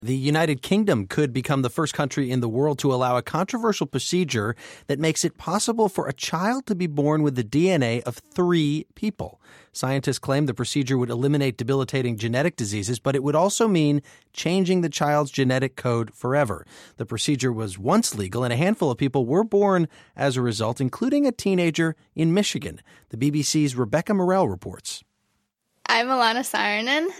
The United Kingdom could become the first country in the world to allow a controversial procedure that makes it possible for a child to be born with the DNA of 3 people. Scientists claim the procedure would eliminate debilitating genetic diseases, but it would also mean changing the child's genetic code forever. The procedure was once legal, and a handful of people were born as a result, including a teenager in Michigan. The BBC's Rebecca Morell reports. I'm Alana Saarinen.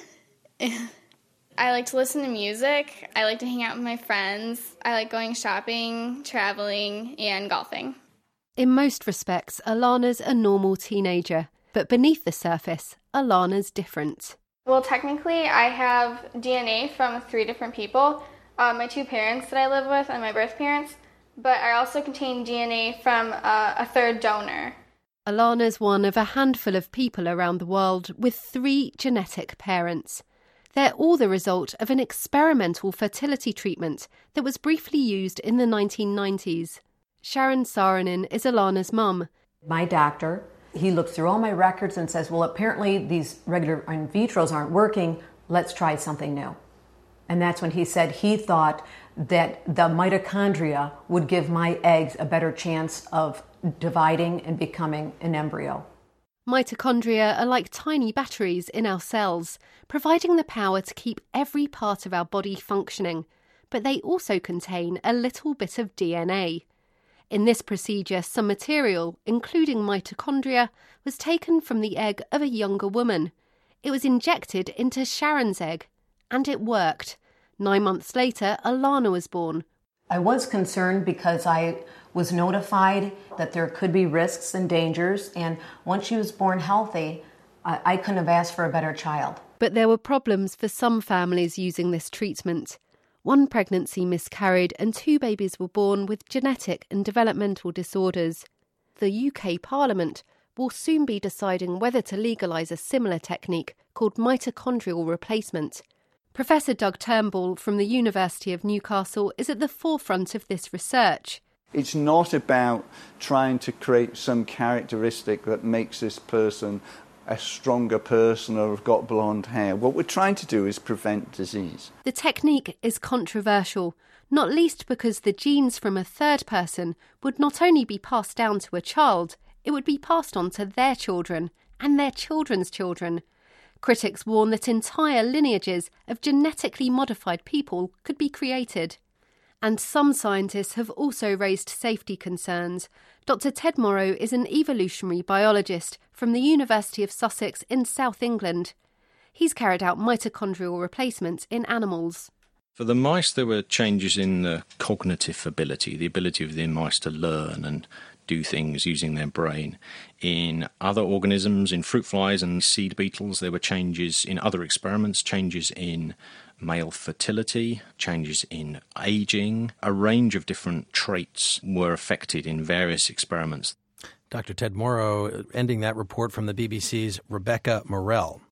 I like to listen to music. I like to hang out with my friends. I like going shopping, traveling, and golfing. In most respects, Alana's a normal teenager. But beneath the surface, Alana's different. Well, technically, I have DNA from 3 different people. My 2 parents that I live with and my birth parents. But I also contain DNA from a 3rd donor. Alana's one of a handful of people around the world with 3 genetic parents. They're all the result of an experimental fertility treatment that was briefly used in the 1990s. Sharon Saarinen is Alana's mum. My doctor, he looks through all my records and says, well, apparently these regular in vitros aren't working. Let's try something new. And that's when he said he thought that the mitochondria would give my eggs a better chance of dividing and becoming an embryo. Mitochondria are like tiny batteries in our cells, providing the power to keep every part of our body functioning, but they also contain a little bit of DNA. In this procedure, some material, including mitochondria, was taken from the egg of a younger woman. It was injected into Sharon's egg, and it worked. 9 months later, Alana was born. I was concerned because I was notified that there could be risks and dangers, and once she was born healthy, I couldn't have asked for a better child. But there were problems for some families using this treatment. 1 pregnancy miscarried and 2 babies were born with genetic and developmental disorders. The UK Parliament will soon be deciding whether to legalise a similar technique called mitochondrial replacement. Professor Doug Turnbull from the University of Newcastle is at the forefront of this research. It's not about trying to create some characteristic that makes this person a stronger person or have got blonde hair. What we're trying to do is prevent disease. The technique is controversial, not least because the genes from a 3rd person would not only be passed down to a child, it would be passed on to their children and their children's children. Critics warn that entire lineages of genetically modified people could be created. And some scientists have also raised safety concerns. Dr. Ted Morrow is an evolutionary biologist from the University of Sussex in South England. He's carried out mitochondrial replacements in animals. For the mice, there were changes in the cognitive ability, the ability of the mice to learn and do things using their brain. In other organisms, in fruit flies and seed beetles, there were changes in other experiments, changes in male fertility, changes in aging. A range of different traits were affected in various experiments. Dr. Ted Morrow ending that report from the BBC's Rebecca Morell.